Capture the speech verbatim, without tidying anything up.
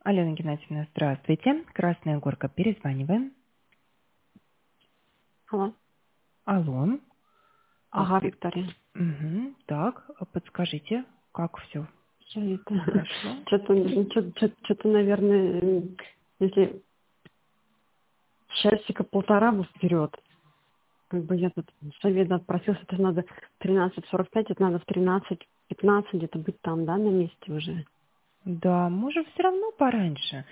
Алена Геннадьевна, здравствуйте. Красная Горка, перезваниваем. Алло. Алло. Ага, Виктория. Угу. Так, подскажите, как все Я это... прошло? Что-то, что-то, наверное, если часика полтора вперед, как бы я тут совет отпросился, это надо тринадцать сорок пять, это надо в тринадцать пятнадцать где-то быть там, да, на месте уже. Да, можем все равно пораньше.